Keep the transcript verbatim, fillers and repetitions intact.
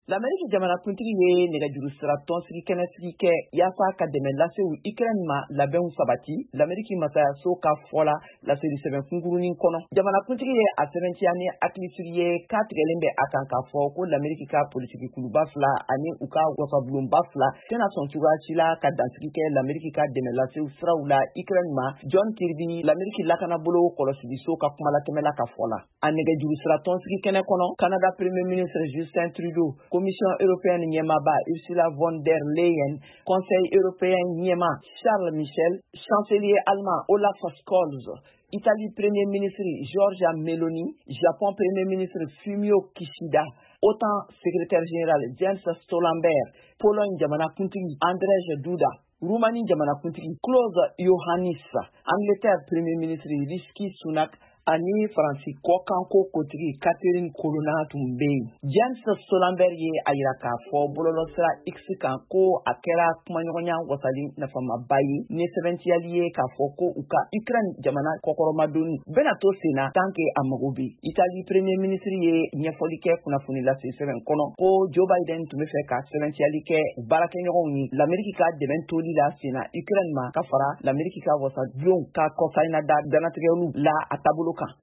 L'Amérique jamanakuntigi ye nɛgɛjuru sira tɔnsigi kɛnɛsigi kɛ yaasa ka dɛmɛ lasew Ukraine ma labɛnw sabati l'Amérique masayaso ka fɔ la laseli sɛbɛn kunkurunin kɔnɔ. Jamanakuntigi ye a sɛbɛntiya ni hakilisigi ye k'a tigɛlen bɛ a kan k'a fɔ ko l'Amérique ka politiki kuluba fila ani u ka wasabulonba fila tɛna sɔn cogoya si la ka dansigi kɛ l'Amérique ka dɛmɛ lasew siraw la Ukraine ma. John Kirby l'Amérique lakanabolo kɔlɔsigiso ka kumalatɛmɛla ka fɔ la. A nɛgɛjuru sira tɔnsigi kɛnɛ kɔnɔ Canada Premier Ministre Justin Trudeau, Commission européenne Niemaba Ursula von der Leyen, Conseil européen Niema Charles Michel, Chancelier allemand Olaf Scholz, Italie Premier ministre Giorgia Meloni, Japon Premier ministre Fumio Kishida, OTAN secrétaire général Jens Stoltenberg, Pologne jamanakuntigi Andrzej Duda, Roumanie jamanakuntigi Klaus Iohannis, Angleterre Premier ministre Rishi Sunak, ani Faransi kɔkanko kotigi Catherine Colonna tun bɛ yen. Jens Stoltenberg ye a yira k'a fɔ bɔlɔlɔsira X kan ko a kɛra kumaɲɔgɔnya wasali nafamaba ye ni sɛbɛntiyali ye k'a fɔ ko u ka Ukraine jamana kɔkɔrɔmadonni bɛna to sen na tant que a mago bɛ. Italie Premier ministre ye ɲɛfɔli kɛ kunnafoni lase sɛbɛn kɔnɔ ko Joe Biden tun bɛ fɛ ka sɛbɛntiyali kɛ baarakɛɲɔgɔnw ye l'Amérique ka dɛmɛ toli la sen na Ukraine ma ka fara l'Amérique ka wasadulon ka kɔsayina da danatigɛlu la a taabolo kan.